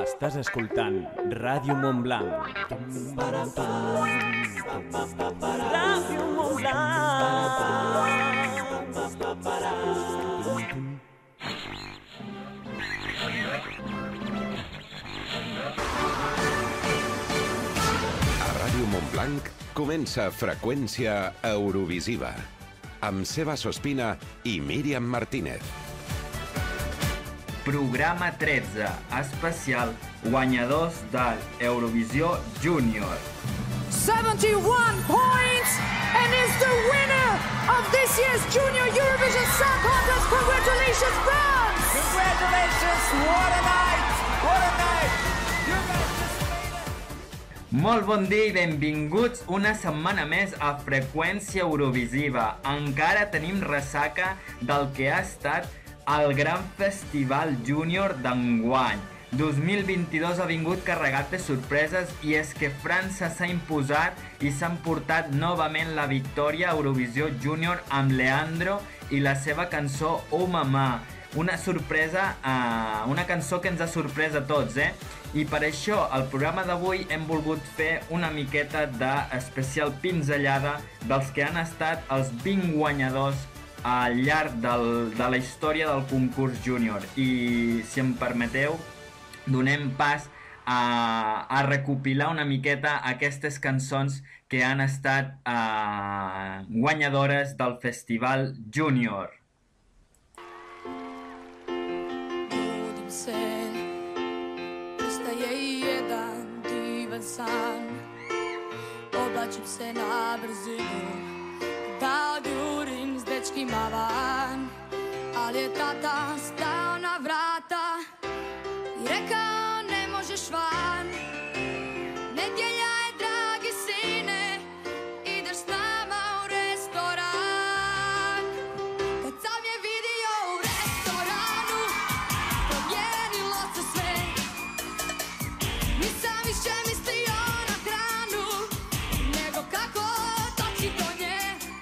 Estàs escoltant Ràdio Montblanc. Ràdio Montblanc. A Ràdio Montblanc comença Freqüència Eurovisiva amb Seba Sospina i Míriam Martínez. Programa 13, especial guanyadors de Eurovisió Júnior. 71 points and is the winner of this year's Junior Eurovision Song Contest. Congratulations, France! Congratulations! What a night! What a night! You guys just made it! Molt bon dia i benvinguts una setmana més a Freqüència Eurovisiva. Encara tenim ressaca del que ha estat el gran festival júnior d'enguany. 2022 ha vingut carregat de sorpreses i és que França s'ha imposat i s'ha emportat novament la victòria a Eurovisió Júnior amb Leandro i la seva cançó Oh Mamà. Una sorpresa, una cançó que ens ha sorprès a tots, I per això, al programa d'avui hem volgut fer una miqueta d'especial pinzellada dels que han estat els 20 guanyadors al llarg de la història del concurs júnior. I, si em permeteu, donem pas a recopilar una miqueta aquestes cançons que han estat guanyadores del Festival Júnior. Budim se, ustaje jedan divan san, oblačim se na brzinu, da odjurim s dečkima van, ali je tata stao na vrata i rekao ne možeš van. Nedjelja je, dragi sine, ideš s nama u restoran. Kad sam je vidio u restoranu, promijenilo se sve. Nisam više mislio na hranu, nego kako doći do nje.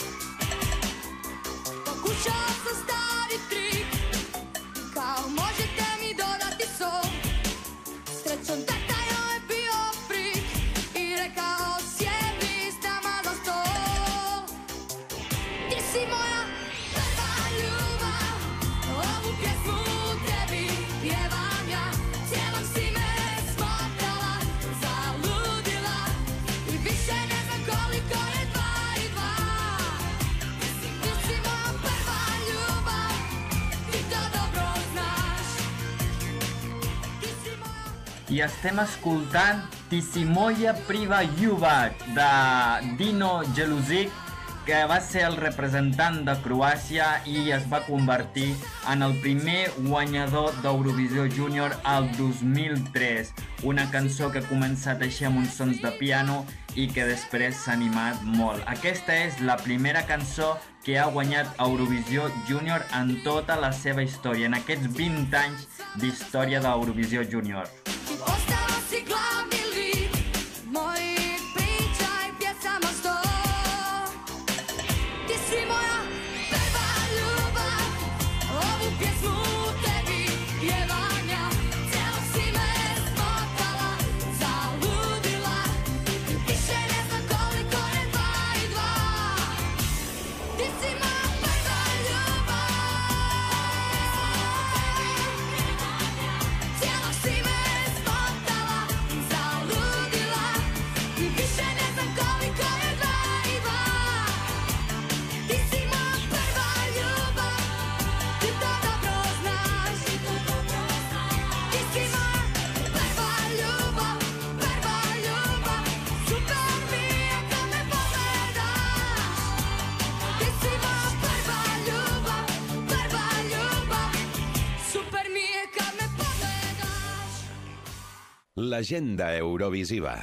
Pokušao sam stari trik, kao možete mi dodati sol. Srećom tata joj je bio frik i rekao sjedi s nama za stol. Ti si moja prva ljubav, ovu pjesmu tebi pjevam ja. Cijelom si me smotala, zaludila i više ne znam koliko je 2 i 2. Ti si moja prva ljubav, ti to dobro znaš. Ti si moja... I estem escoltant Ti si moja priva ljubav de Dino Jelusic, que va ser el representant de Croàcia i es va convertir en el primer guanyador d'Eurovisió Júnior al 2003. Una cançó que ha començat així amb uns sons de piano i que després s'ha animat molt. Aquesta és la primera cançó que ha guanyat Eurovisió Júnior en tota la seva història, en aquests 20 anys d'història d'Eurovisió Júnior. Ostala si glavni lik mojih priča i pjesama sto. Ti si moja prva ljubav, ovu pjesmu tebi pjevam ja. Cijelo si me smotala, zaludila i više ne znam koliko je 2 i 2. Ti si moja prva ljubav, cijelo si me smotala, zaludila i više ne znam koliko je 2 i 2. Ti si moja prva ljubav, ti to dobro znaš. Ti si moja prva ljubav, super mi je kad me pogledaš. Ti si moja prva ljubav, super mi je kad me pogledaš. L'agenda Eurovisiva.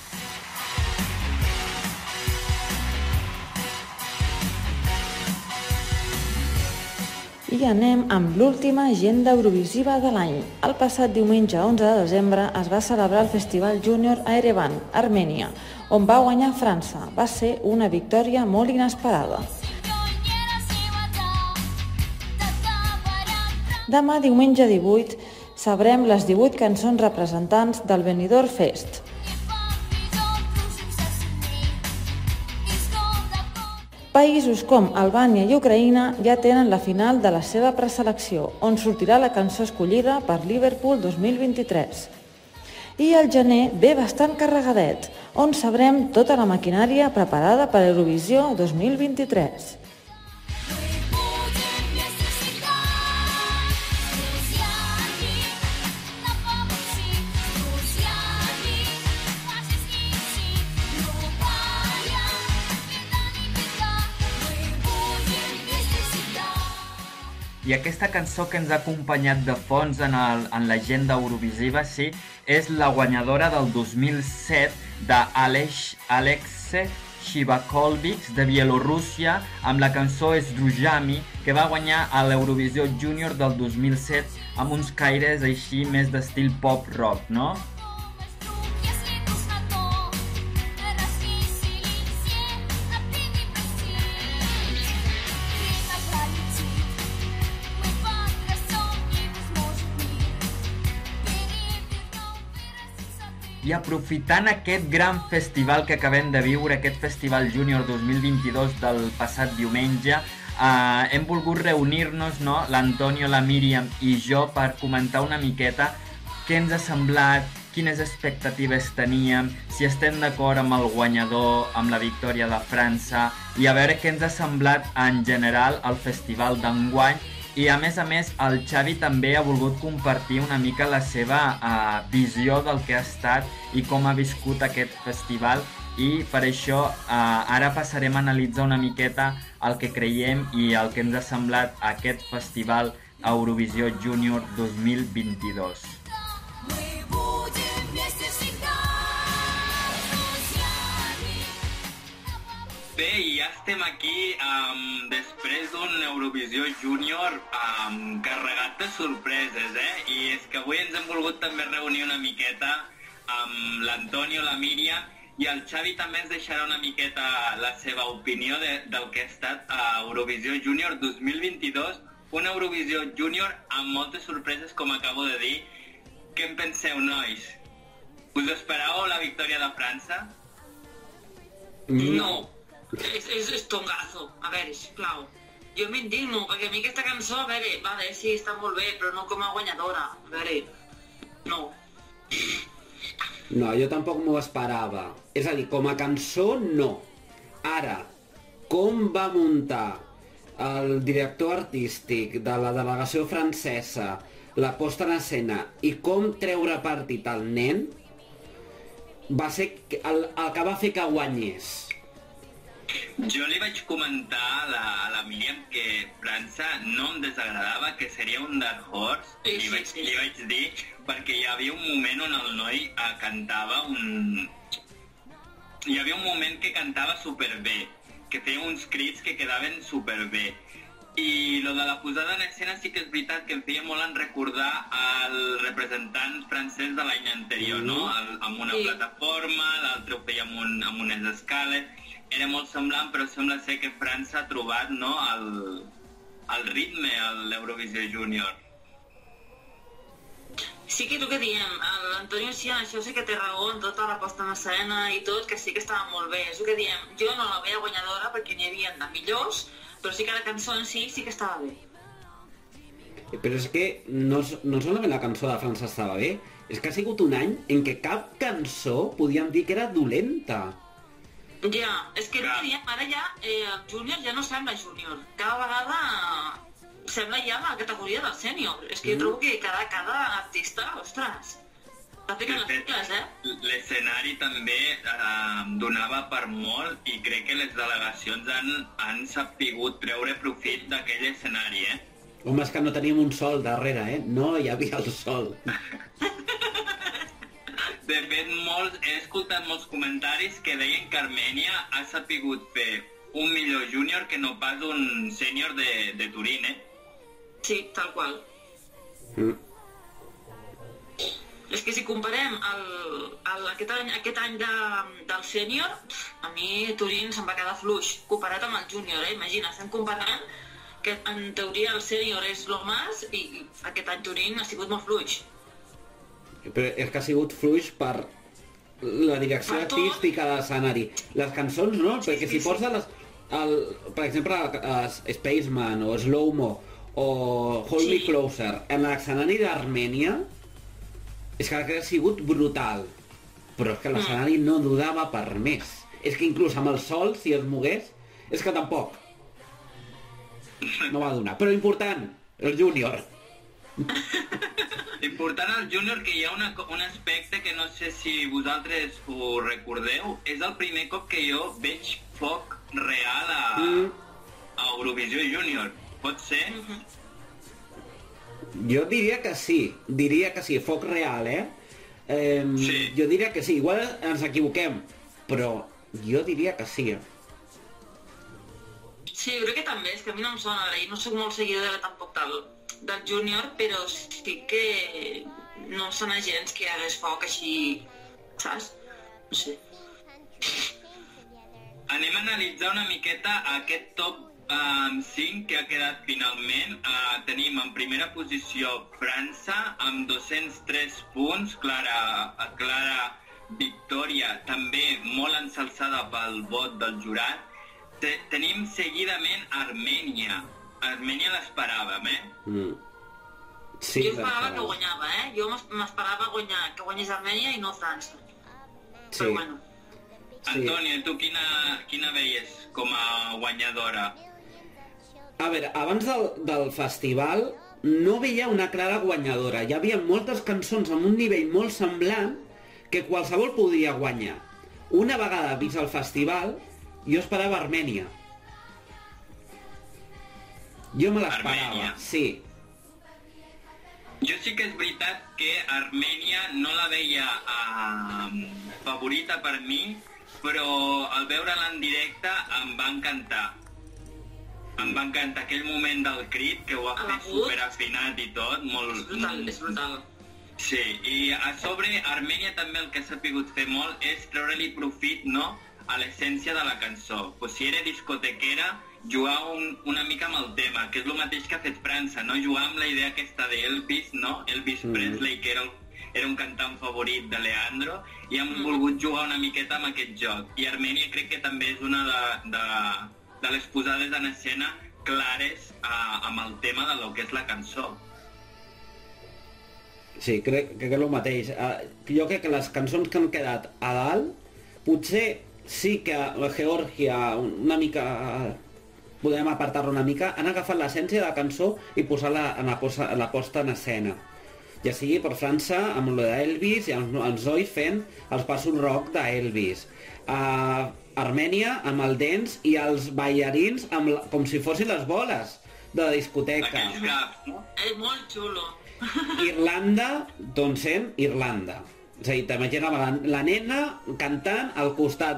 I anem amb l'última agenda eurovisiva de l'any. El passat diumenge 11 de desembre es va celebrar el Festival Júnior a Erevan, Armènia, on va guanyar França. Va ser una victòria molt inesperada. Demà, diumenge 18, Sabrem les 18 cançons representants del Benidorm Fest. Països com Albània i Ucraïna ja tenen la final de la seva preselecció, on sortirà la cançó escollida per Liverpool 2023. I el gener ve bastant carregadet, on sabrem tota la maquinària preparada per Eurovisió 2023. I aquesta cançó que ens ha acompanyat de fons en l'agenda Eurovisiva, sí, és la guanyadora del 2007 d'Alexei Shivakovic de Bielorússia amb la cançó Zdrujami, que va guanyar a l'Eurovisió Junior del 2007 amb uns caires així més d'estil pop-rock, no? I aprofitant aquest gran festival que acabem de viure, aquest Festival Júnior 2022 del passat diumenge, hem volgut reunir-nos, no? L'Antonio, la Míriam i jo per comentar una miqueta què ens ha semblat, quines expectatives teníem, si estem d'acord amb el guanyador, amb la victòria de França, i a veure què ens ha semblat en general el festival d'enguany. I a més, el Xavi també ha volgut compartir una mica la seva visió del que ha estat i com ha viscut aquest festival, i per això ara passarem a analitzar una miqueta el que creiem i el que ens ha semblat aquest festival Eurovisió Junior 2022. Bé, i ja estem aquí després d'un Eurovisió Júnior carregat de sorpreses, I és que avui ens hem volgut també reunir una miqueta amb l'Antonio, la Míriam, i el Xavi també ens deixarà una miqueta la seva opinió del que ha estat Eurovisió Júnior 2022, una Eurovisió Júnior amb moltes sorpreses, com acabo de dir. Què en penseu, nois? Us esperàveu la victòria de França? No. És tongazo, a veure, sisplau. Jo m'indigno, perquè a mi aquesta cançó, a veure, vale, sí, està molt bé, però no com a guanyadora, a veure, no. No, jo tampoc m'ho esperava. És a dir, com a cançó, no. Ara, com va muntar el director artístic de la delegació francesa la posta en escena i com treure partit al nen, va ser el que va fer que guanyés. Jo li vaig comentar a la Míriam que França no em desagradava, que seria un dark horse, li vaig dir, perquè hi havia un moment on el noi cantava Hi havia un moment que cantava superbé, que feia uns crits que quedaven superbé. I lo de la posada en escena sí que és veritat que em feia molt en recordar el representant francès de l'any anterior, no? Amb una plataforma, l'altre ho feia amb unes escales. Era molt semblant, però sembla ser que França ha trobat, no, el ritme a l'Eurovisió Júnior. Sí que és el que diem, l'Antonio sí, això sí que té raó en tota la posta en escena i tot, que sí que estava molt bé. És el que diem, jo no la veia guanyadora perquè n'hi havia de millors, però sí que la cançó en sí que estava bé. Però és que no solament la cançó de França estava bé, és que ha sigut un any en què cap cançó podíem dir que era dolenta. Ja, és que ara ja el júnior ja no sembla júnior. Cada vegada sembla ja la categoria del sènior. És que jo trobo que cada artista, ostres, està ficant les files, L'escenari també donava per molt i crec que les delegacions han sapigut treure profit d'aquell escenari, Home, és que no teníem un sol darrere, No hi havia el sol. De fet, he escoltat molts comentaris que deien que Armènia ha sapigut fer un millor júnior que no pas un sènior de Turín, Sí, tal qual. És que si comparem aquest any del sènior, a mi Turín se'm va quedar fluix, comparat amb el júnior, Imagina, estem comparant que en teoria el sènior és lo más i aquest any Turín ha sigut molt fluix. Però és que ha sigut fluix per la direcció artística de l'escenari. Les cançons no, perquè si posa per exemple Spaceman o Slow-Mo o Hold Me Closer en l'escenari d'Armènia, és que ha sigut brutal. Però és que l'escenari no dudava per més. És que inclús amb el sol, si es mogués, és que tampoc. No va donar. Però important, el júnior. Important al júnior, que hi ha un aspecte que no sé si vosaltres ho recordeu. És el primer cop que jo veig foc real a Eurovisió Júnior. Pot ser? Jo diria que sí, foc real, Sí. Jo diria que sí, igual ens equivoquem, però jo diria que sí. Sí, jo crec que també, és que a mi no em sona, i no soc molt seguidora tampoc del júnior, però sí que no em sona gens que hi hagués foc així, saps? No sé. Anem a analitzar una miqueta aquest top 5 que ha quedat finalment. Tenim en primera posició França amb 203 punts, clara victòria, també molt ensalçada pel vot del jurat. Tenim seguidament Armènia. Armènia l'esperàvem, Sí, jo esperava que guanyava, Jo m'esperava que guanyés Armènia i no França. Sí. Però bueno. Antònia, tu quina veies com a guanyadora? A veure, abans del festival no veia una clara guanyadora. Hi havia moltes cançons amb un nivell molt semblant que qualsevol podria guanyar. Una vegada vist el festival, jo esperava Armènia. Jo me l'esperava, sí. Jo sí que és veritat que Armènia no la veia favorita per mi, però al veure'la en directe em va encantar. Em va encantar aquell moment del crit, que ho ha fet superafinat i tot, molt... És brutal. Sí, i a sobre Armènia també el que ha sapigut fer molt és treure-li profit, no?, a l'essència de la cançó. Pues si era discotequera, jugar una mica amb el tema, que és el mateix que ha fet França, no? Jugar amb la idea aquesta d'Elvis, no? Elvis Presley, que era un cantant favorit de Leandro, i han volgut jugar una miqueta amb aquest joc. I Armènia crec que també és una de les posades en escena clares amb el tema de lo que és la cançó. Sí, crec que és el mateix. Jo crec que les cançons que han quedat a dalt, potser sí que la Geòrgia una mica... podem apartar-la una mica, han agafat l'essència de la cançó i posar-la en la posta en escena. Ja sigui per França, amb el d'Elvis, i amb Zoe fent els passos rock d'Elvis. Armènia, amb el dance, i els ballarins com si fossin les boles de la discoteca. Aquells gaps, no? És molt xulo. Irlanda, doncs sent Irlanda. És a dir, t'imaginaves la nena cantant al costat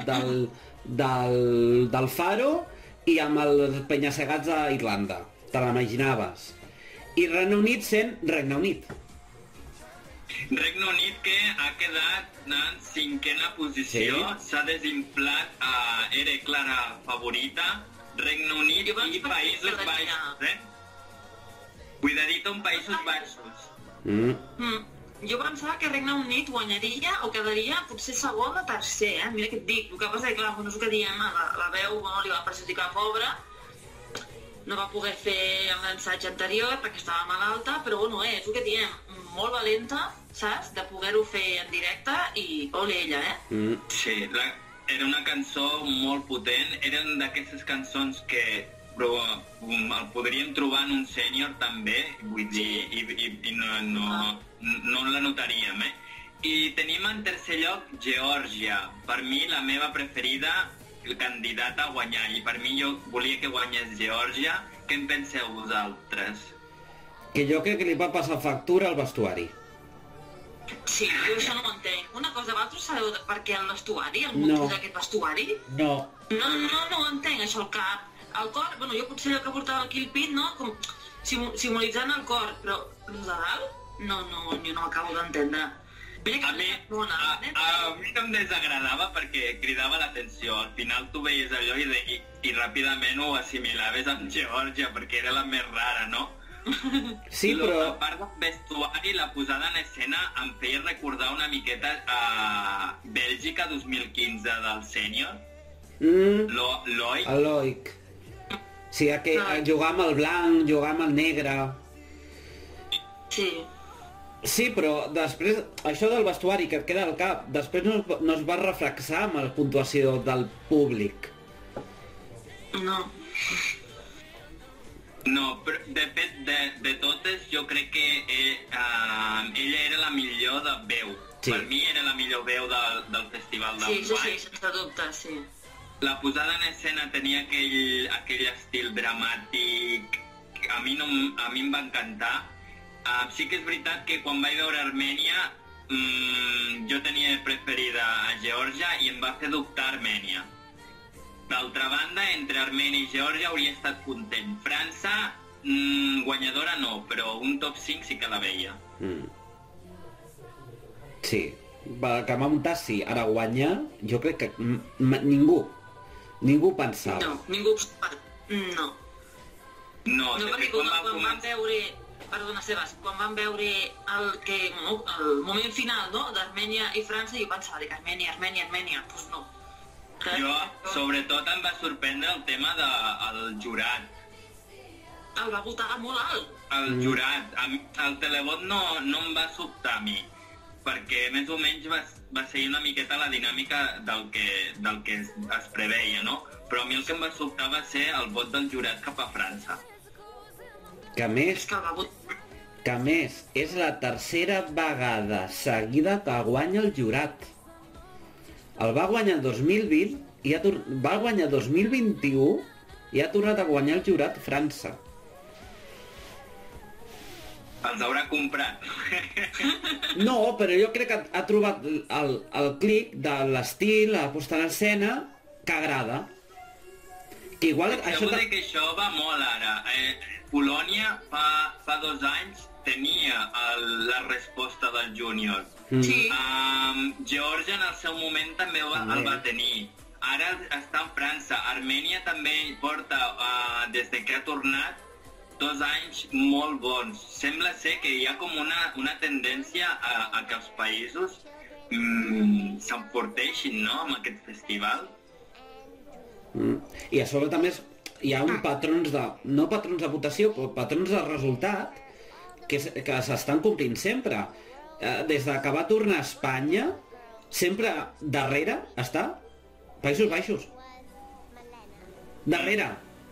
del faro i amb els penya-segats d'Irlanda. Te l'imaginaves. I Regne Unit sent Regne Unit. Regne Unit, que ha quedat en 5ª posició, s'ha desinflat, era clara favorita, Regne Unit i Països Baixos, Cuidadito en Països Baixos. Jo pensava que Regne Unit guanyaria o quedaria potser segon o tercer, Mira què et dic, el que passa que, clar, no és el que diem, la veu li va perjudicar pobra, no va poder fer l'ensatge anterior perquè estava malalta, però bueno, és el que diem, molt valenta, saps? De poder-ho fer en directe i ole ella, Sí, era una cançó molt potent, eren d'aquestes cançons que el podríem trobar en un sènior també, vull dir, i no la notaríem, I tenim en tercer lloc Geòrgia, per mi la meva preferida, el candidat a guanyar, i per mi jo volia que guanyés Geòrgia. Què en penseu vosaltres? Que jo crec que li va passar factura al vestuari. Sí, jo això no ho entenc. Una cosa, vosaltres sabeu per què el vestuari, el motiu d'aquest vestuari? No. No ho entenc, això, el cap. El cor, bueno, jo potser el que portava el Kill Pit, no? Com simbolitzant el cor, però el de dalt, no, jo no acabo d'entendre. Mira A mi no em desagradava perquè cridava l'atenció. Al final tu veies allò i ràpidament ho assimilaves amb Geòrgia, perquè era la més rara, no? Sí, però... A part del vestuari, la posada en escena em feia recordar una miqueta a Bèlgica 2015 del sènior. L'Oic. L'Oic. Sí, jugar amb el blanc, jugar amb el negre... Sí. Sí, però després, això del vestuari que et queda al cap, després no es va reflexar amb la puntuació del públic. No. No, però de fet, de totes, jo crec que ella era la millor de veu. Sí. Per mi era la millor veu del festival d'enguany. Sí, sense dubte, sí. La posada en escena tenia aquell estil dramàtic, a mi em va encantar. Sí que és veritat que quan vaig veure Armènia jo tenia preferida a Geòrgia i em va fer dubtar Armènia. D'altra banda, entre Armènia i Geòrgia hauria estat content. França, guanyadora no, però un top 5 sí que la veia. Sí, que va muntar sí. Ara guanyar, jo crec que ningú pensava. No, ningú... No. No, perquè quan van veure... Perdona, Sebas, quan van veure el moment final, no?, d'Armènia i França, jo pensava que Armènia, doncs no. Jo, sobretot, em va sorprendre el tema del jurat. El va votar molt alt. El jurat. El televot no em va sobtar a mi, perquè més o menys va seguir una miqueta la dinàmica del que es preveia, no? Però a mi el que em va sobtar va ser el vot del jurat cap a França. Que a més, és la tercera vegada seguida que guanya el jurat. El va guanyar el 2020, va guanyar el 2021 i ha tornat a guanyar el jurat França. Els haurà comprat. No, però jo crec que ha trobat el clic de l'estil, la posta en escena, que agrada. Que igual... que això va molt ara. Polònia fa 2 anys tenia la resposta del júnior. Sí. Geòrgia en el seu moment també el va tenir. Ara està en França. Armènia també porta, des de que ha tornat, 2 anys molt bons. Sembla ser que hi ha com una tendència a que els països s'enforteixin, no?, amb aquest festival. I a sobre també hi ha patrons no patrons de votació, però patrons de resultat que s'estan complint sempre. Des que va tornar a Espanya, sempre darrere està Països Baixos. Darrere.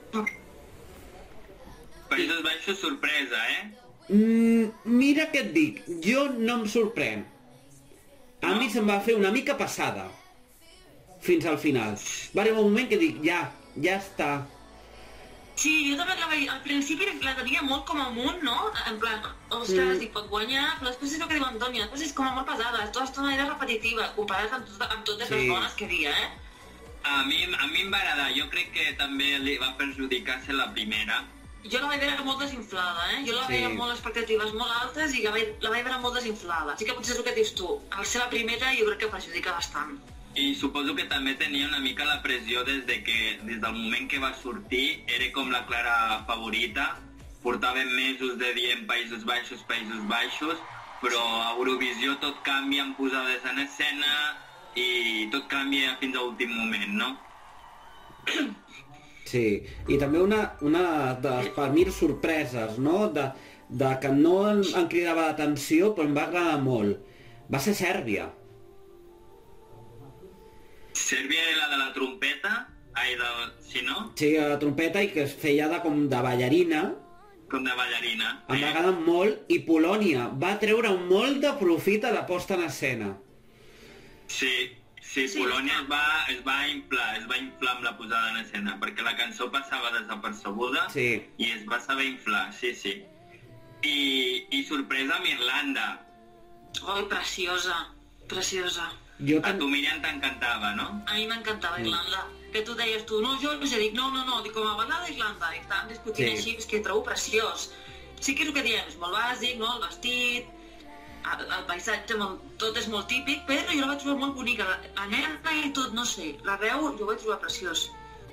Països Baixos, sorpresa, Mira què et dic, jo no em sorprèn. A mi se'm va fer una mica passada fins al final. Va arribar un moment que dic, ja està. Sí, jo també la veia, al principi la tenia molt com amunt, no? En plan, ostres, dic, pot guanyar, però després és el que diu Antònia, després és com a molt pesada, tota l'estona era repetitiva, comparat amb totes les bones que hi havia, A mi em va agradar, jo crec que també li va perjudicar ser la primera. Jo la vaig veure molt desinflada, Jo la veia amb moltes expectatives molt altes i la vaig veure molt desinflada. Sí que potser és el que dius tu, al ser la primera jo crec que perjudica bastant. I suposo que també tenia una mica la pressió des del moment que va sortir, era com la clara favorita, portàvem mesos de dient Països Baixos, però a Eurovisió tot canvia en posades en escena i tot canvia fins a l'últim moment, no? Sí, i també una de les, per mi, sorpreses, no?, de que no em cridava l'atenció, però em va agradar molt. Va ser Sèrbia. Sèrbia era la de la trompeta? Sí, no? Sí, la trompeta i que es feia com de ballarina. Com de ballarina. Em va agradar molt, i Polònia va treure molt de profit a la posta en escena. Sí, Polònia es va inflar amb la posada en escena, perquè la cançó passava desapercebuda i es va saber inflar, sí. I sorpresa amb Irlanda. Oh, preciosa. A tu, Míriam, t'encantava, no? A mi m'encantava Irlanda. Que tu deies tu, no, jo dic, no, dic, com a balada d'Irlanda, i estàvem discutint així, és que trobo preciós. Sí que és el que diem, és molt bàsic, no?, el vestit, el paisatge, tot és molt típic, però jo la vaig trobar molt bonica. La nena i tot, no sé, la veu jo ho vaig trobar preciós.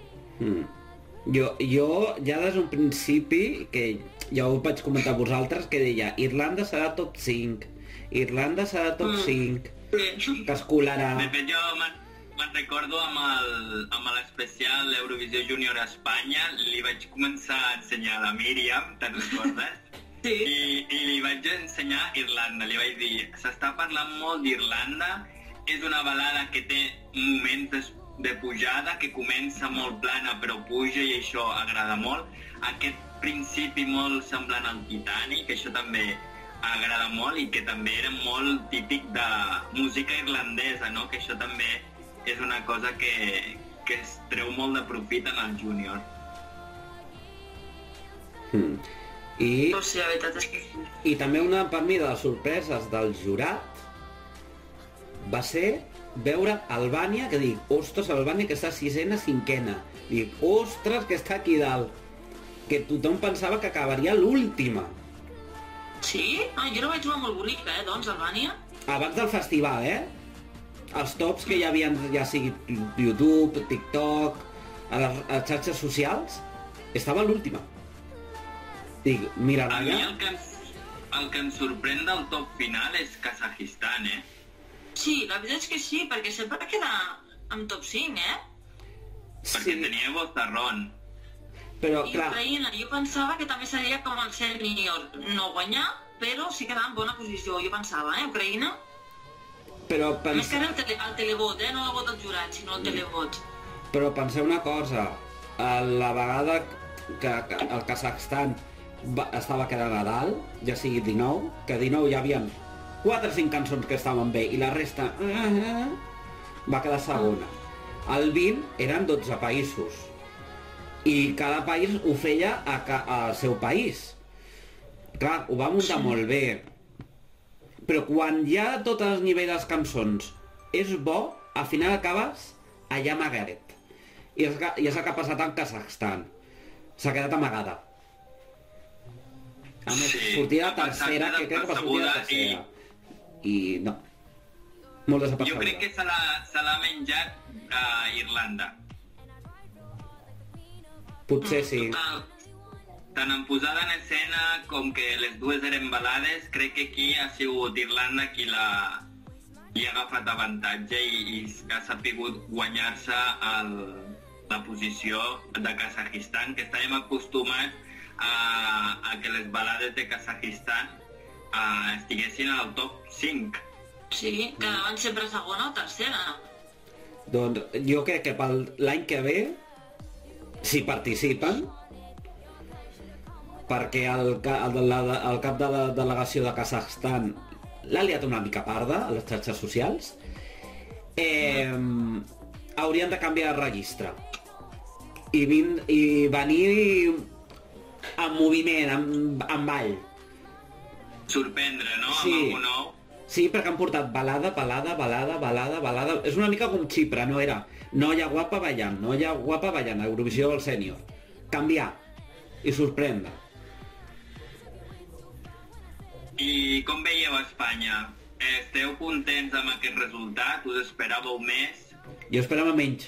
Jo ja des d'un principi, que ja ho vaig comentar a vosaltres, que deia Irlanda serà top 5, Irlanda serà top 5, que es colarà. De fet, jo me'n recordo amb l'especial Eurovisió Júnior a Espanya, li vaig començar a ensenyar a la Míriam, te'n recordes? Sí. I li vaig ensenyar Irlanda, li vaig dir, s'està parlant molt d'Irlanda, és una balada que té moments de pujada, que comença molt plana però puja i això agrada molt. Aquest principi molt semblant al Titanic, això també agrada molt i que també era molt típic de música irlandesa, no? Que això també és una cosa que es treu molt de profit en el júnior. I, Pues sí, la veritat és que sí. I també una per mi de les sorpreses del jurat va ser veure Albània, que dic, ostres, Albània que està sisena, cinquena. Dic, ostres, que està aquí dalt. Que tothom pensava que acabaria l'última. Sí? Jo la vaig trobar molt bonica, doncs, Albània. Abans del festival, Els tops que hi havia, ja sigui YouTube, TikTok, a les xarxes socials, estava l'última. Dic, mira, A mi allà... el que em sorprèn del top final és Kazakhstan, Sí, la veritat és que sí, perquè sempre queda amb top 5, Perquè tenia Bozarrón. Però, I clar, Ucraïna, jo pensava que també seria com el sènior, no guanyar, però sí quedar en bona posició, jo pensava, Ucraïna. però, Més que ara el televot, no el vot del jurat, sinó el televot. però penseu una cosa, la vegada que el Kazakhstan estava quedant a dalt, ja sigui 19, que 19 hi havia 4 o 5 cançons que estaven bé i la resta va quedar segona. El 20 eren 12 països i cada país ho feia al seu país. Clar, ho va muntar molt bé, però quan ja a tots els nivells de les cançons és bo, al final acabes allà amagadet. I és el que ha passat al Kazakhstan. S'ha quedat amagada. A més, sortia la tercera, que crec que va sortir la tercera. I no. Molt desapercebuda. Jo crec que se l'ha menjat a Irlanda. Potser sí. Tant en posada en escena com que les dues eren balades, crec que aquí ha sigut Irlanda qui li ha agafat avantatge i ha sapigut guanyar-se la posició de Kazakhstan, que estàvem acostumats a que les balades de Kazakhstan estiguessin al top 5. Sí, quedaven sempre segona o tercera. Doncs jo crec que per l'any que ve, si participen, perquè el cap de la delegació de Kazakhstan l'ha liat una mica parda a les xarxes socials, haurien de canviar de registre i venir en moviment, en ball. Sorprendre, no? Sí. Amb algú nou. Sí, perquè han portat balada. És una mica com Xipre, no era noia guapa ballant, a Eurovisió del sènior. Canviar i sorprendre. I com veieu Espanya? Esteu contents amb aquest resultat? Us esperàveu més? Jo esperava menys.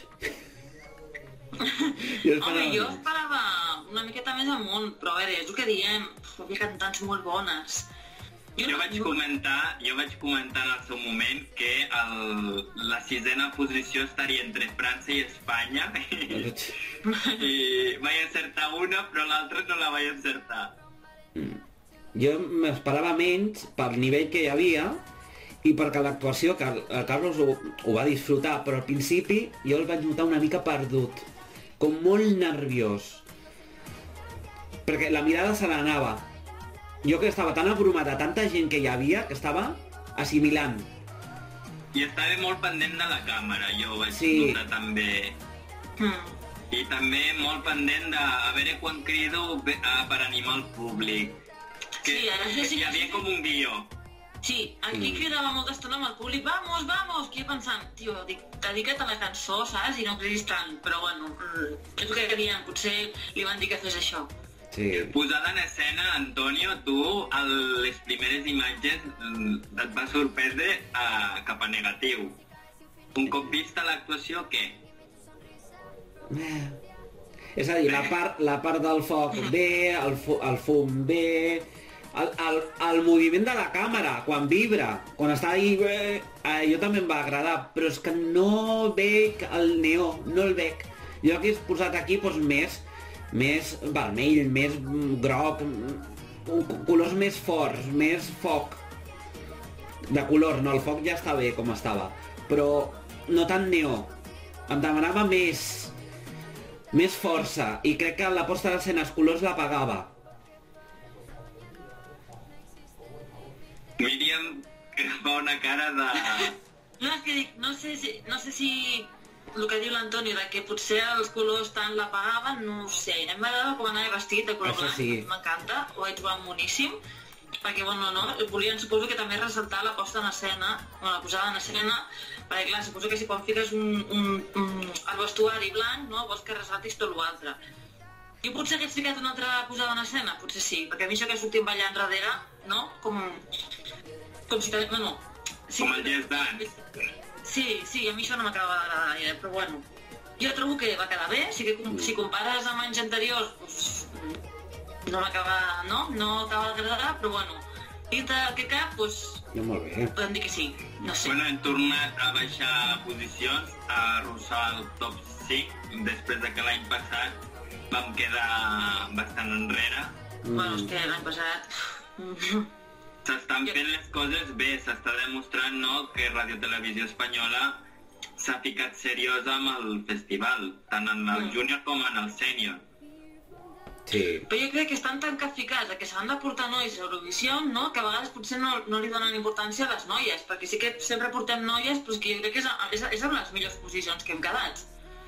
Home, jo esperava una miqueta més amunt, però a veure, és el que diem, hi ha cantants molt bones. Jo vaig comentar en el seu moment que la sisena posició estaria entre França i Espanya i vaig encertar una però l'altra no la vaig encertar. Jo m'esperava menys pel nivell que hi havia i perquè l'actuació, que el Carlos ho va disfrutar, però al principi jo el vaig notar una mica perdut, com molt nerviós, perquè la mirada se n'anava. Jo que estava tan abrumat de tanta gent que hi havia que estava assimilant. I estava molt pendent de la càmera, jo vaig notar també. I també molt pendent de a veure quan crido per animar el públic. Que hi havia com un guió. Sí, aquí cridava molta estona amb el públic, vamos, que jo pensant, tio, dedica't a la cançó, saps? I no cridis tant, però bueno, és el que diem, potser li van dir que fes això. Sí. Posada en escena, Antonio, tu, les primeres imatges et va sorprendre cap a negatiu. Un cop vista l'actuació, què? És a dir, la part del foc bé, el fum bé, el moviment de la càmera, quan vibra, quan està ahí, jo també em va agradar, però és que no veig el neó, no el veig. Jo que he posat aquí doncs, més vermell, més groc, colors més forts, més foc. De color, no, el foc ja està bé com estava, però no tant neó. Em demanava més força, i crec que la posta d'escena els colors la pagava. Míriam, que fa una cara de... No, és que dic, no sé si el que diu l'Antonio, de que potser els colors tant la pagaven, no ho sé. A mi m'agrada com anava vestit de color blanc, m'encanta, ho vaig trobar boníssim, perquè, bueno, no, volien, suposo que també ressaltar la posta en escena, la posada en escena, perquè, clar, suposo que si quan fiques el vestuari blanc, no, vols que ressaltis tot l'altre. Jo potser hagués ficat una altra posada en escena, potser sí, perquè a mi això que sortim ballant darrere, no, com si... bueno... Com el Just Dance. Sí, a mi això no m'acaba d'agradar gaire, però bueno, jo trobo que va quedar bé, si compares amb anys anteriors, doncs no m'acaba, no acaba d'agradar, però bueno, dintre del que cap, doncs molt bé. Podem dir que sí, no sé. Bueno, hem tornat a baixar posicions, a arrossar el top 5, després de que l'any passat vam quedar bastant enrere. Bueno, és que l'any passat... S'estan fent les coses bé, s'està demostrant, no?, que Radio Televisió Espanyola s'ha ficat seriosa amb el festival, tant en el júnior com en el sènior. Sí. Però jo crec que estan tan capficats que s'han de portar nois a Eurovisió, no?, que a vegades potser no li donen importància a les noies, perquè sí que sempre portem noies, però que jo crec que és amb les millors posicions que hem quedat.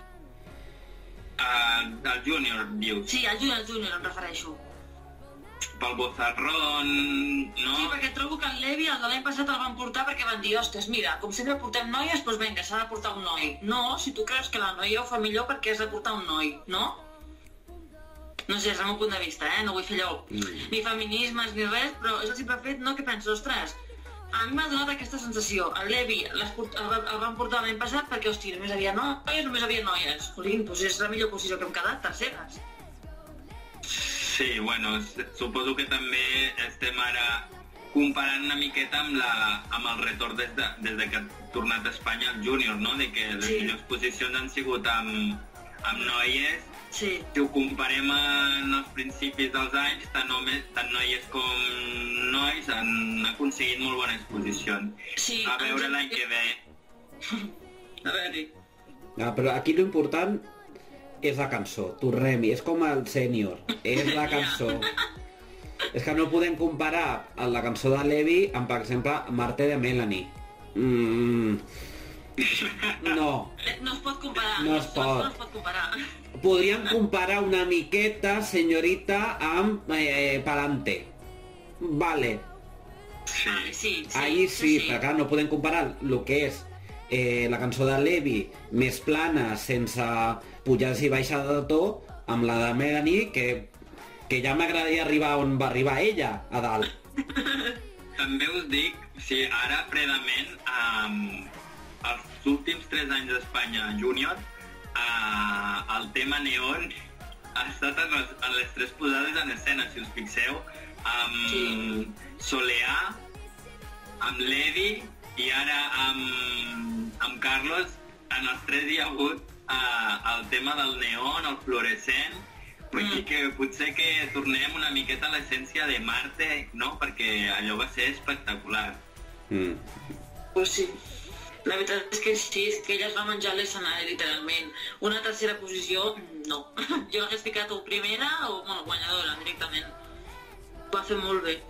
El júnior, dius? Sí, el júnior em refereixo. Pel bozarrón, no? Sí, perquè trobo que el Levi, el de l'any passat, el van portar perquè van dir, ostres, mira, com sempre portem noies, doncs vinga, s'ha de portar un noi. No, si tu creus que la noia ho fa millor, perquè has de portar un noi, no? No sé, és el meu punt de vista, no vull fer allò ni feminismes ni res, però és el simple fet, no, que penso, ostres, a mi m'ha donat aquesta sensació. El Levi el van portar l'any passat perquè, hòstia, només havia noies. Jolín, doncs és la millor posició que hem quedat, terceres. Sí, bueno, suposo que també estem ara comparant una miqueta amb el retorn des de que ha tornat a Espanya el júnior, no? De que les millors posicions han sigut amb noies. Sí. Si ho comparem en els principis dels anys, tant noies com nois han aconseguit molt bones posicions. Sí, a veure l'any que ve. A veure-hi. Però aquí l'important és la cançó, tornem-hi, és com el sènior, és la cançó. És que no podem comparar la cançó de Levi amb, per exemple, Marte de Melanie. No. No es pot comparar. No es pot. No es pot comparar. Podríem comparar una miqueta, senyorita, amb Palante. Vale. Sí. Ahí sí, però clar, no podem comparar el que és la cançó de Levi més plana, sense pujades i baixades de to, amb la de Melanie, que ja m'agradaria arribar on va arribar ella, a dalt. També us dic, si ara fredament, els últims 3 anys d'Espanya júnior, el tema neon ha estat en les 3 posades en escena, si us fixeu, amb Soleá, amb Levi i ara amb Carlos. En els 3 hi ha hagut el tema del neon, el fluorescent, i que potser que tornem una miqueta a l'essència de Marte, no? Perquè allò va ser espectacular. Pues sí. La veritat és que sí, és que ella es va menjar l'escenari, literalment. Una tercera posició, no. Jo l'hagués ficat o primera o, bueno, guanyadora, directament. Ho va fer molt bé.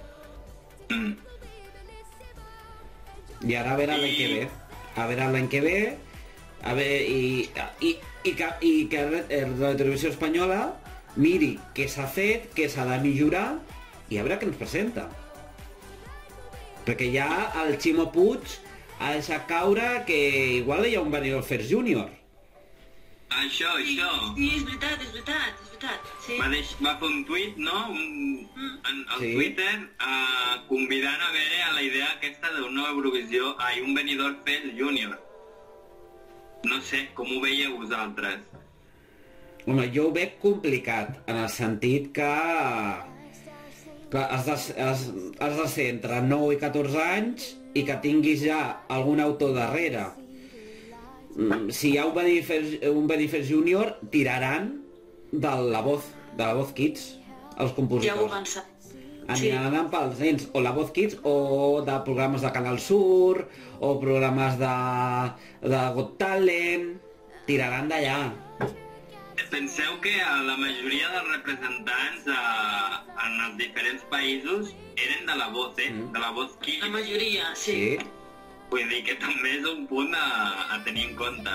I ara a veure l'any que ve. A veure l'any que ve, a veure, i que la televisió espanyola miri què s'ha fet, què s'ha de millorar, i a veure què ens presenta. Perquè ja el Ximo Puig ha deixat caure que igual hi ha un Benidorm Fest Júnior. Això. Sí, és veritat. veritat, sí. Va fer un tuit, no? Al Sí. Twitter, convidant a veure a la idea aquesta d'una Eurovisió, un Benidorm Fest Júnior. No sé, com ho veieu vosaltres? Home, jo ho veig complicat, en el sentit que... Clar, has de ser entre 9 i 14 anys i que tinguis ja algun autor darrere. Si hi ha un Benifest Júnior, tiraran de la Voz Kids, els compositors. Ja ho he pensat. Aniran pels nens, o la Voz Kids, o de programes de Canal Sur, o programes de Got Talent, tiraran d'allà. Penseu que la majoria dels representants en els diferents països eren de la Voz, de la Voz Kids. La majoria, sí. Vull dir que també és un punt a tenir en compte.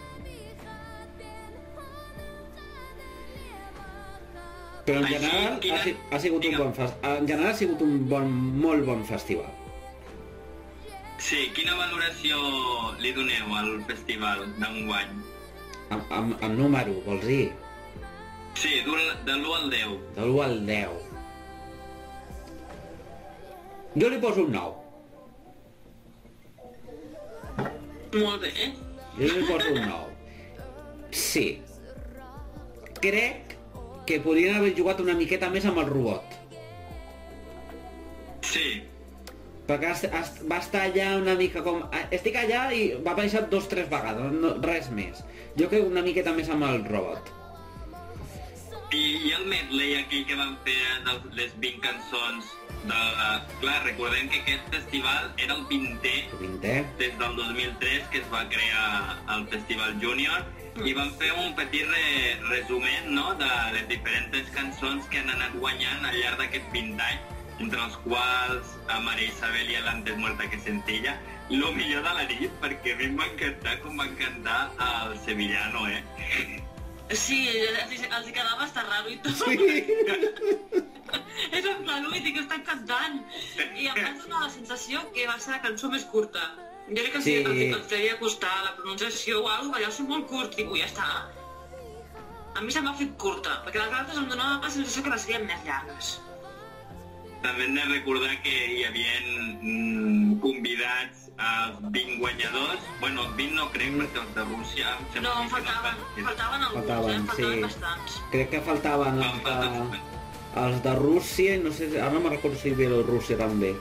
Però en general ha sigut un molt bon festival. Sí, quina valoració li doneu al festival d'enguany? Amb número, vols dir? Sí, de l'1 al 10. De l'1 al 10. Jo li poso un 9. Molt bé. Jo li poso un 9. Sí. Crec que podrien haver jugat una miqueta més amb el robot. Sí. Perquè va estar allà una mica com... Estic allà i va aparèixer 2 o 3 vegades, no, res més. Jo crec una miqueta més amb el robot. I el medley aquell que van fer de les 20 cançons clar, recordem que aquest festival era el 20è des del 2003 que es va crear el Festival Júnior i van fer un petit resument, no?, de les diferents cançons que han anat guanyant al llarg d'aquests 20 anys, entre els quals a Maria Isabel i l'Antes Muerta que Sencilla. Lo millor de la nit, perquè a mi em va encantar com van cantar el Sevillano, Sí, els hi quedava bastant raro i tot. És en plan, ui, que estan cantant. I em va donar la sensació que va ser la cançó més curta. Jo crec que els devia costar la pronunciació o alguna cosa, va ser molt curt, i ja està. A mi se'm va fer curta, perquè les altres em donava la sensació que les feien més llargues. També hem de recordar que hi havia convidats als 20 guanyadors. Bueno, 20 no crec, perquè els de Rússia... No, faltaven alguns, faltaven bastants. Crec que faltaven els de Rússia, i no sé, ara no me'n recordo si Bielorússia també.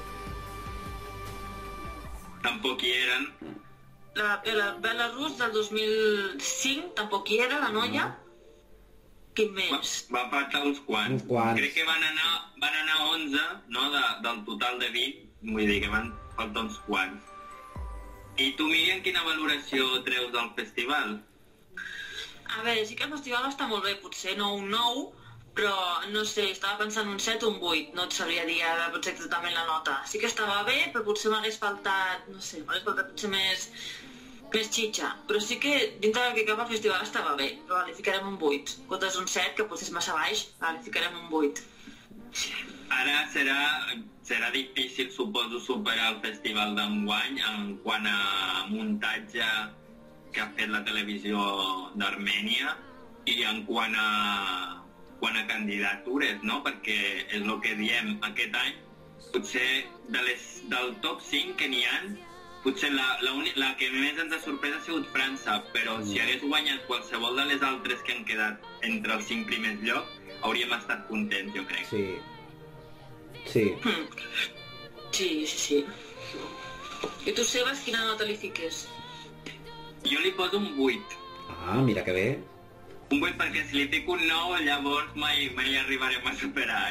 Tampoc hi eren. La Belarus del 2005 tampoc hi era, la noia. Quin més? Va faltar uns quants. Crec que van anar 11, no?, del total de 20. Vull dir que van faltar uns quants. I tu, Míriam, quina valoració treus del festival? A veure, sí que el festival està molt bé, potser no un 9, però no sé, estava pensant un 7 o un 8, no et sabria dir ara potser exactament la nota. Sí que estava bé, però potser m'hagués faltat, no sé, m'hagués faltat potser més xitxa, però sí que dintre del que cap al festival estava bé, però li ficarem un 8. Comptes un 7, que potser és massa baix, li ficarem un 8. Ara serà difícil, suposo, superar el festival d'enguany en quant a muntatge que ha fet la televisió d'Armènia i en quant a candidatures, no? Perquè és el que diem aquest any, potser del top 5 que n'hi ha, potser la que més ens ha sorprès ha sigut França, però si hagués guanyat qualsevol de les altres que han quedat entre els 5 primers llocs, hauríem estat contents, jo crec. Sí. Sí. I tu, Sebas, quina nota li fiques? Jo li poso un 8. Ah, mira que bé. Un 8 perquè si li fico un 9, llavors mai arribarem a superar,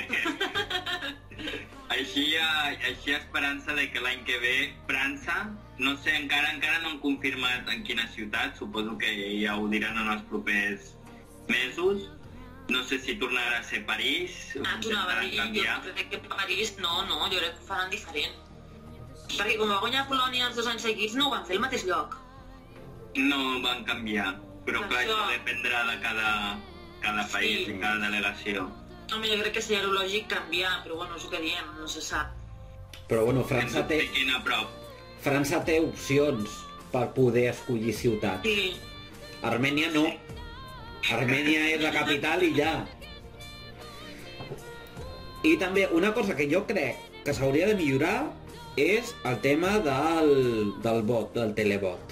Així hi ha esperança de que l'any que ve França, no sé, encara no han confirmat en quina ciutat, suposo que ja ho diran en els propers mesos. No sé si tornarà a ser París. Tornarà a dir, jo crec que París no, jo crec que ho faran diferent. Perquè com va guanyar Polònia els 2 anys seguits no ho van fer al mateix lloc. No van canviar, però clar, això dependrà de cada país i cada delegació. Home, jo crec que seria lògic canviar, però bueno, és el que diem, no se sap. Però bueno, França té opcions per poder escollir ciutat. Sí. Armènia no. Armènia és la capital i ja. I també una cosa que jo crec que s'hauria de millorar és el tema del vot, del televot.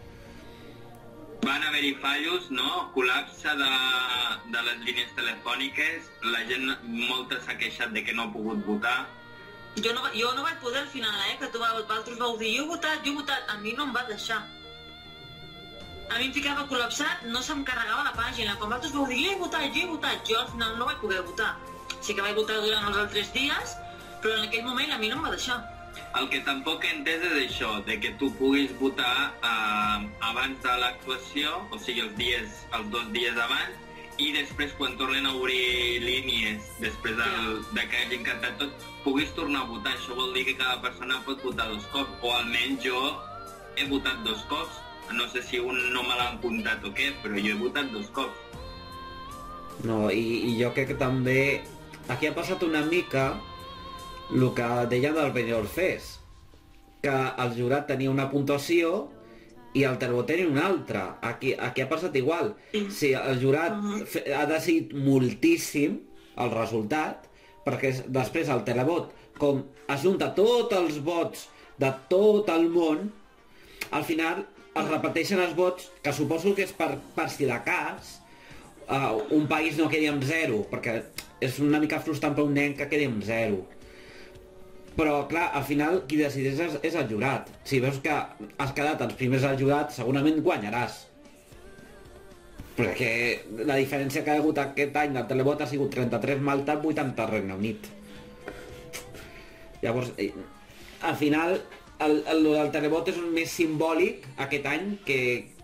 Van haver-hi fallos, no? Col·lapse de les línies telefòniques, la gent molta s'ha queixat de que no ha pogut votar. Jo no vaig poder al final, que vosaltres vau dir jo he votat, a mi no em va deixar. A mi em ficava col·lapsat, no se'm carregava la pàgina. Quan vosaltres vau dir jo he votat, jo al final no vaig poder votar. Sí que vaig votar durant els altres dies, però en aquell moment a mi no em va deixar. El que tampoc he entès és això, de que tu puguis votar abans de l'actuació, o sigui els 2 dies abans, i després quan tornen a obrir línies, després de que hagin cantat tot, puguis tornar a votar. Això vol dir que cada persona pot votar 2 cops, o almenys jo he votat 2 cops. No sé si un no me l'han comptat o què, però jo he votat 2 cops. No, i jo crec que també aquí ha passat una mica el que deia del Benidorm Fest, que el jurat tenia una puntuació i el televot tenia una altra. Aquí ha passat igual. Sí, el jurat ha decidit moltíssim el resultat, perquè després el televot, com ajunta tots els vots de tot el món, al final es repeteixen els vots, que suposo que és per si de cas un país no quedi amb 0, perquè és una mica frustrant per un nen que quedi amb 0. Però, clar, al final qui decideix és el jurat. Si veus que has quedat els primers al jurat, segurament guanyaràs. Perquè la diferència que ha hagut aquest any del televot ha sigut 33 Malta, 80 Regne Unit. Llavors, al final, el del televot és més simbòlic aquest any que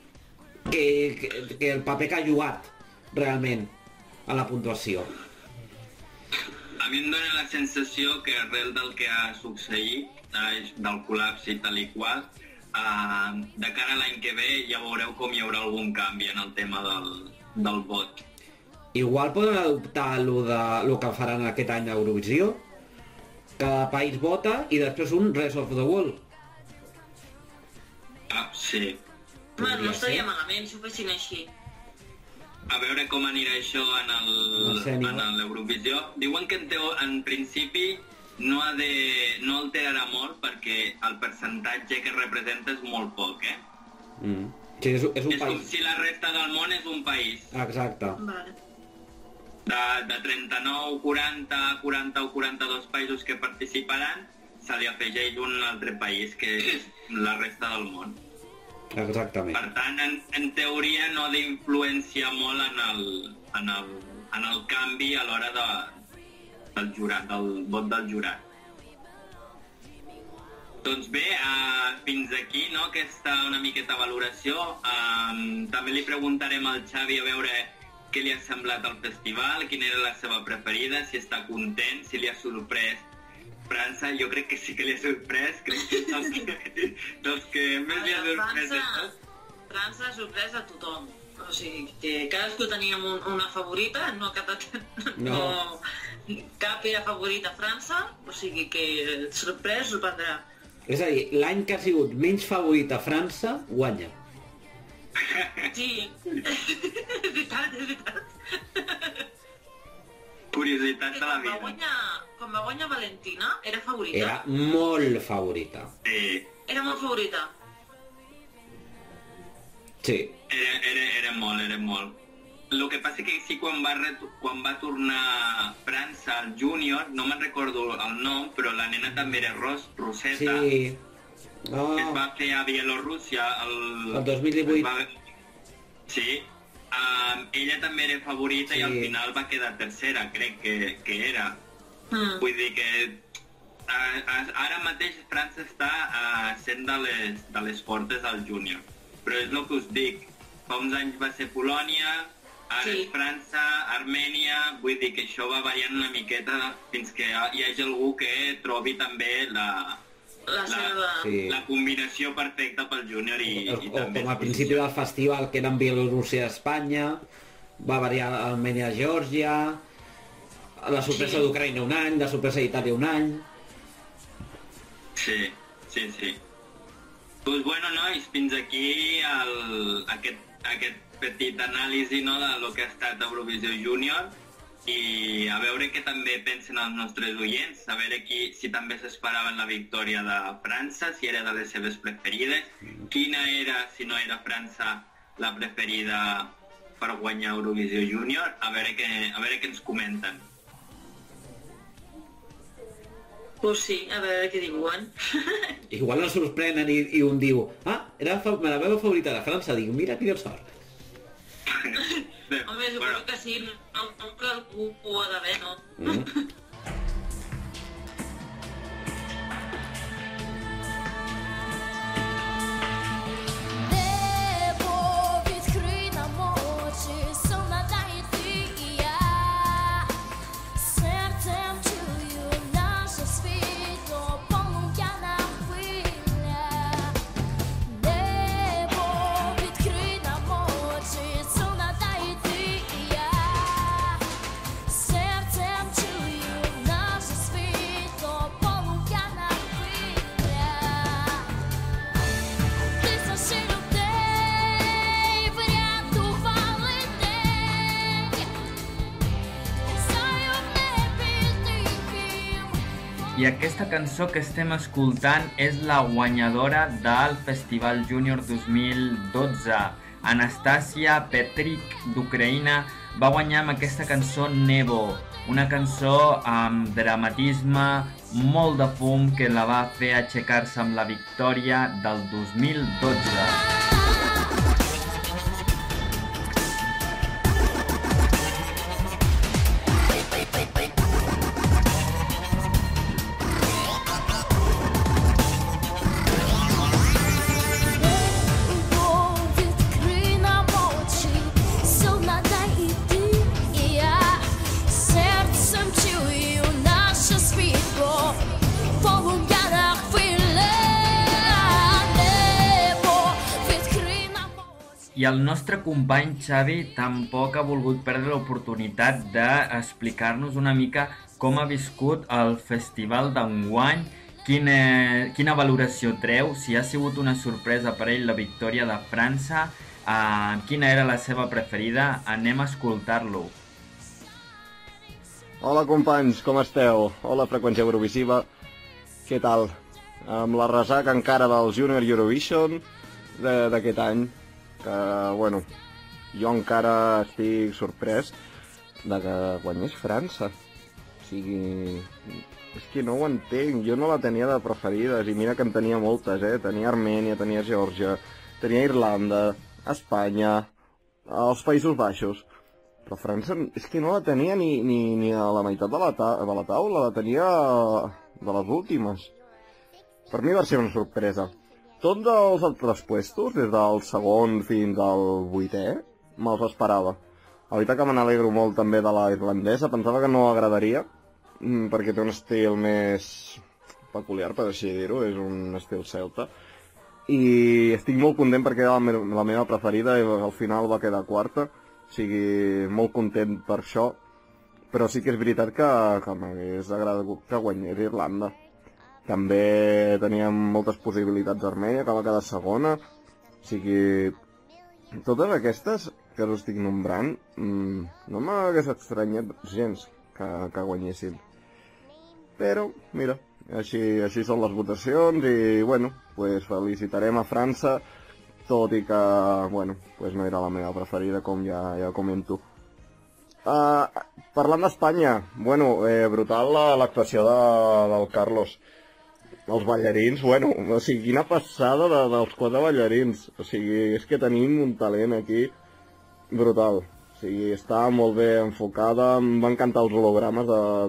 el paper que ha jugat realment a la puntuació. A mi em dóna la sensació que arrel del que ha succeït, del col·lapse i tal i qual, de cara a l'any que ve ja veureu com hi haurà algun canvi en el tema del vot. Igual poden adoptar el que faran aquest any a Eurovisió. Cada país vota i després un Rest of the World. Sí. Bueno, no estaria malament si ho fessin així. A veure com anirà això en l'Eurovisió. Diuen que en principi no alterarà molt perquè el percentatge que representa és molt poc, Sí, és un país. És com país. si la resta del món és un país. Exacte. De 39, 40, 40 o 42 països que participaran, se li afegeix un altre país, que és la resta del món. Exactament. Per tant, en teoria no ha d'influenciar molt en el canvi a l'hora del jurat, del vot del jurat. Doncs bé, fins aquí, no?, aquesta una miqueta valoració. També li preguntarem al Xavi a veure què li ha semblat el festival, quina era la seva preferida, si està content, si li ha sorprès França. Jo crec que sí que li ha sorprès, crec que és dels que més li ha sorprès de tot. França ha sorprès a tothom. O sigui, que cadascú teníem una favorita, no cap era favorita a França, o sigui que sorprès sorprendrà. És a dir, l'any que ha sigut menys favorit a França, guanya. Sí, és veritat. Curiositat de la vida. Quan va guanyar Valentina, era favorita. Era molt favorita. Era molt favorita. Sí. Era molt. El que passa que sí, quan va tornar França al júnior, no me'n recordo el nom, però la nena també era Roseta. Sí. Que es va fer a Bielorússia el 2018. Sí. Ella també era favorita i al final va quedar tercera, crec que era. Vull dir que ara mateix França està sent de les fortes al júnior. Però és el que us dic, fa uns anys va ser Polònia, ara és França, Armènia, vull dir que això va variant una miqueta fins que hi hagi algú que trobi també la combinació perfecta pel júnior i també... Com al principi del festival, que eren Bielorússia, Espanya, va variar Armènia, Geòrgia, la sorpresa d'Ucraïna un any, la sorpresa d'Itàlia un any... Sí. Doncs bueno, nois, fins aquí aquest aquest petit anàlisi, no, de lo que ha estat Eurovisió Júnior, i a veure què també pensen els nostres oients, a veure si també s'esperaven la victòria de França, si era de les seves preferides, quina era, si no era França, la preferida per guanyar Eurovisió Júnior, a veure què ens comenten. Pues sí, a veure què diuen. Igual ens sorprenen i un diu, era la meva favorita de França, dic, mira quina sort. Home, suposo que sí, no que algú ho ha d'haver, no? I aquesta cançó que estem escoltant és la guanyadora del Festival Júnior 2012. Anastasia Petrik, d'Ucraïna, va guanyar amb aquesta cançó Nebo, una cançó amb dramatisme, molt de fum, que la va fer aixecar-se amb la victòria del 2012. I el nostre company Xavi tampoc ha volgut perdre l'oportunitat d'explicar-nos una mica com ha viscut el festival d'enguany, quina valoració treu, si ha sigut una sorpresa per ell la victòria de França, quina era la seva preferida. Anem a escoltar-lo. Hola companys, com esteu? Hola Freqüència Eurovisiva, què tal? Amb la ressaca encara del Junior Eurovision d'aquest any, que, bueno, jo encara estic sorprès de que guanyés França. O sigui, és que no ho entenc, jo no la tenia de preferides, i mira que en tenia moltes, tenia Armènia, tenia Geòrgia, tenia Irlanda, Espanya, els Països Baixos, però França és que no la tenia ni a la meitat de la taula, la tenia de les últimes. Per mi va ser una sorpresa. Tots els altres puestos, des del segon fins al 8è, me'ls esperava. La veritat que me n'alegro molt també de la irlandesa, pensava que no agradaria, perquè té un estil més peculiar, per així dir-ho, és un estil celta. I estic molt content perquè era la meva preferida i al final va quedar quarta, o sigui, molt content per això, però sí que és veritat que m'hagués agradat que guanyés Irlanda. També teníem moltes possibilitats d'Armènia, que va quedar segona. O sigui, totes aquestes que us estic nombrant, no m'hagués estranyat gens que guanyessin. Però, mira, així són les votacions i, bueno, pues felicitarem a França, tot i que, bueno, pues no era la meva preferida, com ja comento. Parlant d'Espanya, bueno, brutal l'actuació del Carlos. Els ballarins, bueno, o sigui, quina passada dels 4 ballarins. O sigui, és que tenim un talent aquí brutal. O sigui, està molt bé enfocada, em van encantar els hologrames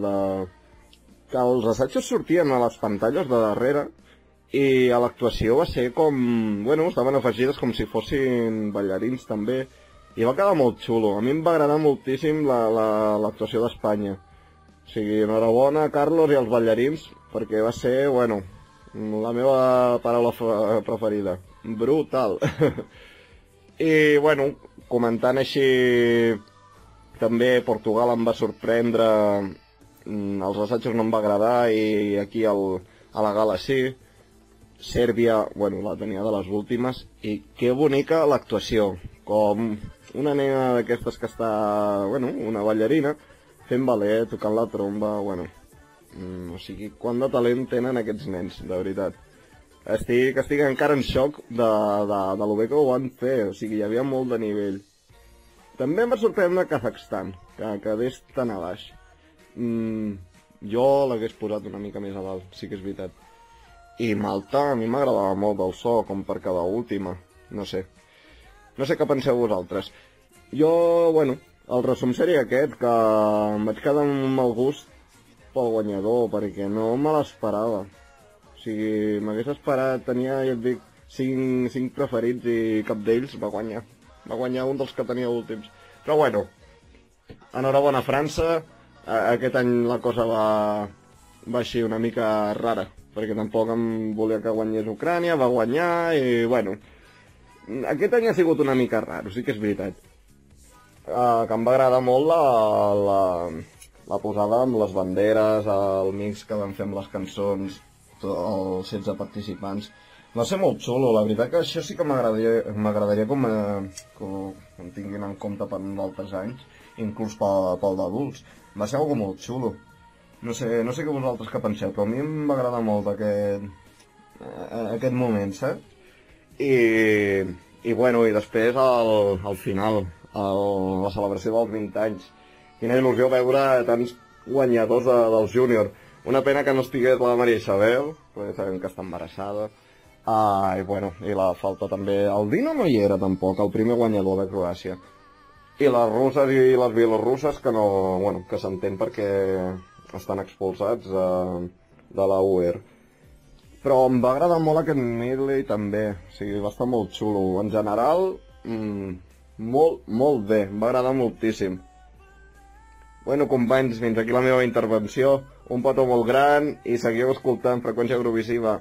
que els assajos sortien a les pantalles de darrere i a l'actuació va ser com, bueno, estaven afegides com si fossin ballarins també i va quedar molt xulo. A mi em va agradar moltíssim l'actuació d'Espanya. O sigui, enhorabona a Carlos i als ballarins, perquè va ser, bueno, la meva paraula preferida. Brutal. I, bueno, comentant així, també Portugal em va sorprendre, els assajos no em va agradar i aquí a la gala sí. Sèrbia, bueno, la tenia de les últimes, i que bonica l'actuació. com una nena d'aquestes que està, bueno, una ballarina, fent ballet, tocant la tromba, bueno... O sigui, quant de talent tenen aquests nens, de veritat. Estic encara en xoc de lo bé que ho van fer, o sigui, hi havia molt de nivell. També em va sorprendre Kazakhstan, que quedés tan a baix. Jo l'hagués posat una mica més a dalt, sí que és veritat. I Malta, a mi m'agradava molt el so, com per quedar última, no sé. No sé què penseu vosaltres. Jo, bueno, el resum seria aquest, que em vaig quedar amb mal gust pel guanyador, perquè no me l'esperava. O sigui, m'hagués esperat, tenia, ja et dic, 5 preferits i cap d'ells va guanyar. Va guanyar un dels que tenia últims. Però bueno, enhorabona a França, aquest any la cosa va així una mica rara, perquè tampoc em volia que guanyés Ucrània, va guanyar i bueno, aquest any ha sigut una mica raro, sí que és veritat. Que em va agradar molt la posada amb les banderes, el mix que van fer amb les cançons, els 16 participants. Va ser molt xulo, la veritat que això sí que m'agradaria com em tinguin en compte per d'altres anys, inclús pel d'adults. Va ser algo molt xulo. No sé què vosaltres que penseu, però a mi em va agradar molt aquest moment, saps? I bueno, i després al final, la celebració dels 20 anys. Quina il·lusió veure tants guanyadors dels júnior. Una pena que no estigués la Maria Isabel, perquè sabem que està embarassada. I bueno, i la falta també... El Dino no hi era tampoc, el primer guanyador de Croàcia. I les russes i les bielorusses que no... Bueno, que s'entén perquè estan expulsats de la UER. Però em va agradar molt aquest medley també, o sigui, va estar molt xulo. En general, molt bé, em va agradar moltíssim. Bueno, companys, fins aquí la meva intervenció. Un petó molt gran i seguiu escoltant Freqüència Eurovisiva.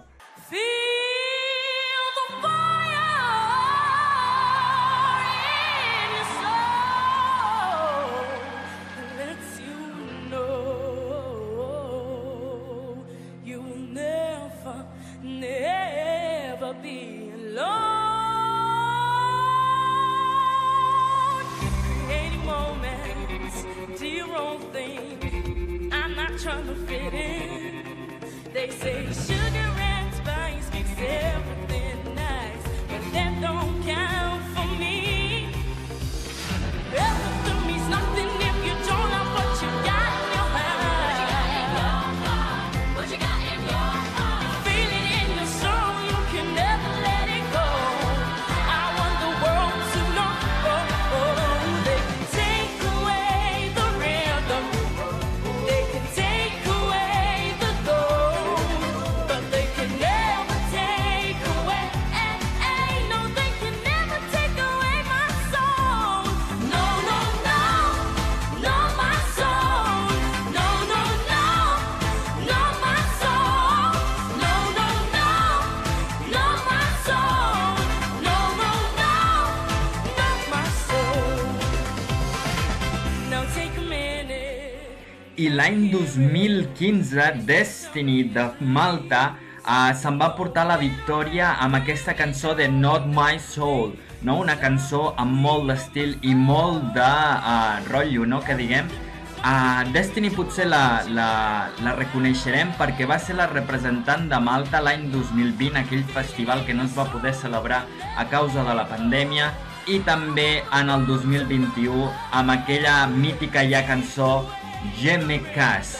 Trying to fit in. They say sugar and spice makes everything nice, but that don't count for me. Everything means nothing if you don't have what you got in your heart. What you got in your heart? You feel it in your soul, you can never let it go. I want the world to know. They can take away the rhythm. They can take away the gold, but they can never take away. No, they can never take away my soul. No, no, no, no, my soul. No, no, no, no, my soul. No, no, no, no, my soul. No, no, no, not my soul. Now take a minute. I l'any 2015, Destiny de Malta se'n va portar la victòria amb aquesta cançó de Not My Soul, no? Una cançó amb molt d'estil i molt de rotllo, no? Que diguem. Destiny potser la reconeixerem perquè va ser la representant de Malta l'any 2020, aquell festival que no es va poder celebrar a causa de la pandèmia, i també en el 2021 amb aquella mítica ja cançó Je me casse.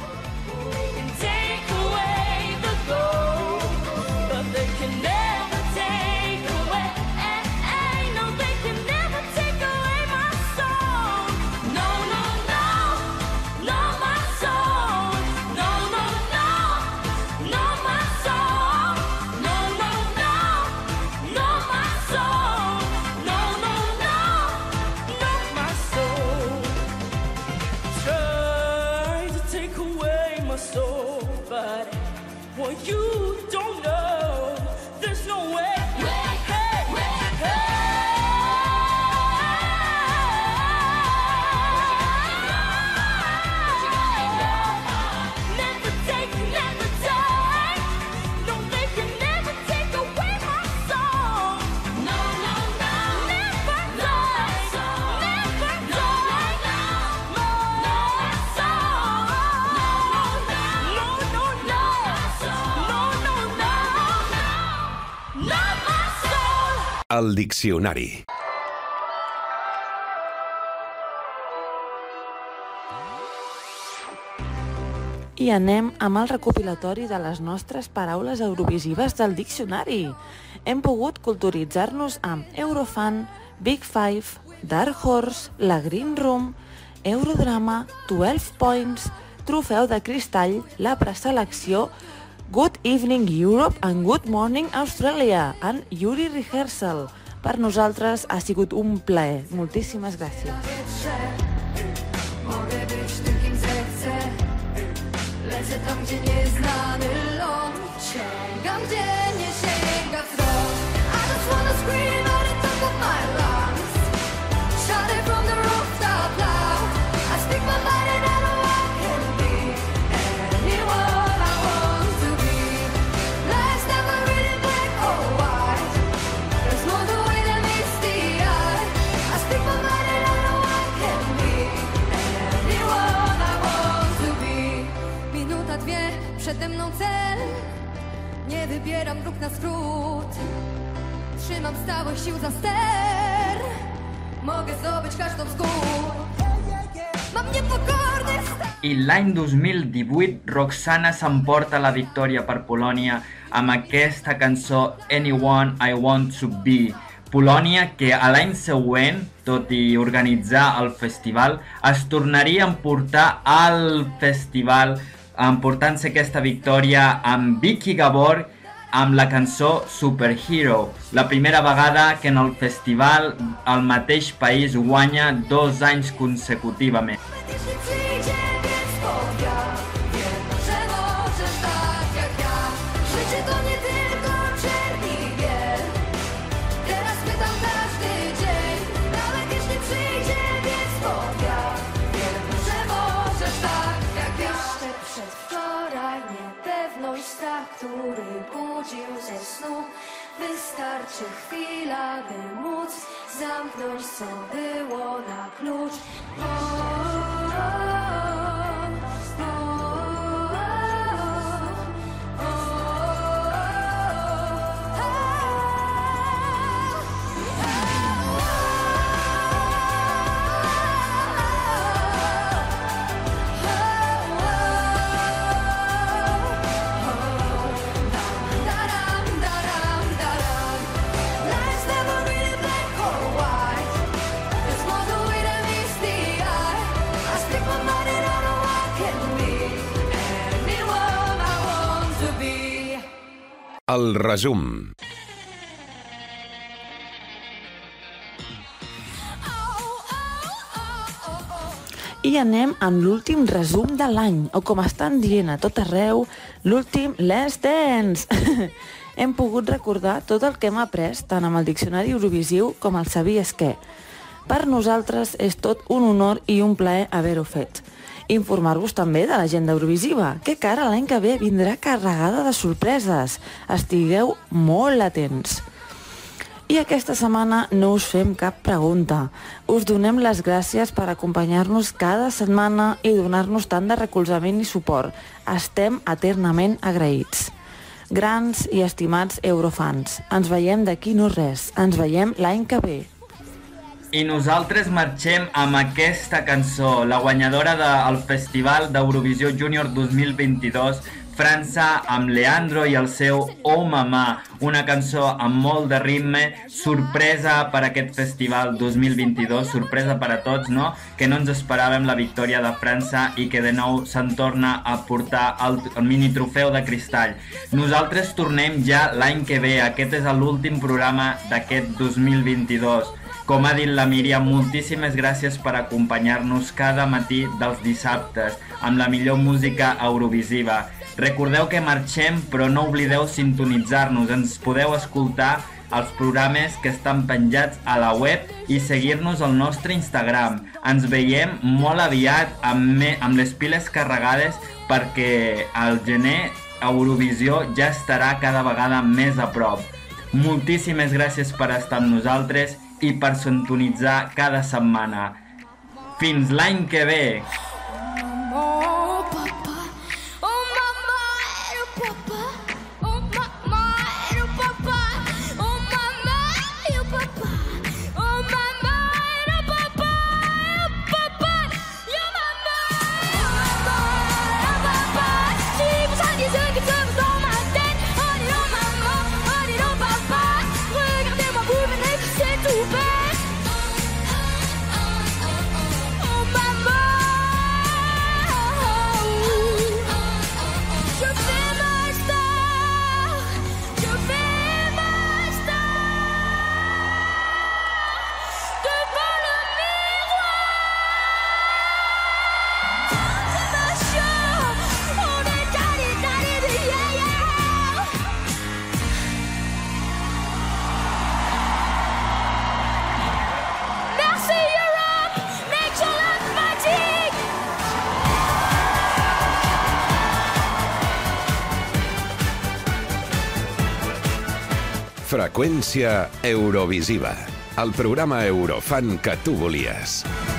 Take away the gold, but they can never take away. No, they can never take away my soul. No, no, no, no, my soul. No, no, no, no, my soul. No, no, no, no, my soul. No, no, no, not my soul. Try to take El diccionari. I anem amb el recopilatori de les nostres paraules eurovisives del diccionari. Hem pogut culturitzar-nos amb Eurofan, Big Five, Dark Horse, La Green Room, Eurodrama, 12 Points, Trofeu de Cristall, la preselecció, Good Evening Europe and Good Morning Australia and Yuri Rehearsal. Per nosaltres ha sigut un plaer. Moltíssimes gràcies. Mogę być tym, kim zechcę. Lecę tam, gdzie nieznany ląd. Sięgam, gdzie nie sięga wzrok. I just wanna scream at the top of my lungs. Shout it from the rooftop loud. I speak my mind and I know I can be anyone I want to be. Life's never really black or white. There's more to it than meets the eye. I speak my mind and I know I can be anyone I want to be. Minuta, dwie, przede mną cel. Nie wybieram dróg na skrót. Trzymam stałych sił za ster. Mogę zdobyć każdą z gór. Mam niepokorny stan. I l'any 2018 Roxana s'emporta la victòria per Polònia amb aquesta cançó Anyone I Want to Be. Polònia que a l'any següent, tot i organitzar el festival, es tornaria a emportar al festival emportant-se aquesta victòria amb Vicky Gabor amb la cançó Superhero, la primera vegada que en el festival el mateix país guanya 2 anys consecutivament. Jeśli przyjdzie, więc podwiat. Wiem, że możesz tak jak ja. Życie to nie tylko czerni biel. Teraz pytam każdy dzień. Nawet jeśli przyjdzie, więc podwiat. Wiem, że możesz tak jak ja. Jeszcze przedwczoraj niepewność, strach, który budził ze snu. Wystarczy chwila, by móc zamknąć, co było na klucz. El resum. I anem amb l'últim resum de l'any, o com estan dient a tot arreu, l'últim Let's Dance. Hem pogut recordar tot el que hem après tant amb el diccionari Eurovisiu com el Sabies què. Per nosaltres és tot un honor i un plaer haver-ho fet. Informar-vos també de l'agenda Eurovisiva, que cara l'any que ve vindrà carregada de sorpreses. Estigueu molt atents. I aquesta setmana no us fem cap pregunta. Us donem les gràcies per acompanyar-nos cada setmana i donar-nos tant de recolzament i suport. Estem eternament agraïts. Grans i estimats eurofans, ens veiem d'aquí no res. Ens veiem l'any que ve. I nosaltres marxem amb aquesta cançó, la guanyadora del Festival d'Eurovisió Júnior 2022, França, amb Leandro i el seu Oh Mamà, una cançó amb molt de ritme, sorpresa per aquest Festival 2022, sorpresa per a tots, no? Que no ens esperàvem la victòria de França i que de nou se'n torna a portar el mini trofeu de cristall. Nosaltres tornem ja l'any que ve, aquest és l'últim programa d'aquest 2022. Com ha dit la Míriam, moltíssimes gràcies per acompanyar-nos cada matí dels dissabtes amb la millor música eurovisiva. Recordeu que marxem, però no oblideu sintonitzar-nos. Ens podeu escoltar els programes que estan penjats a la web i seguir-nos al nostre Instagram. Ens veiem molt aviat amb les piles carregades perquè al gener Eurovisió ja estarà cada vegada més a prop. Moltíssimes gràcies per estar amb nosaltres i per sintonitzar cada setmana. Fins l'any que ve! Freqüència Eurovisiva, el programa Eurofan que tu volies.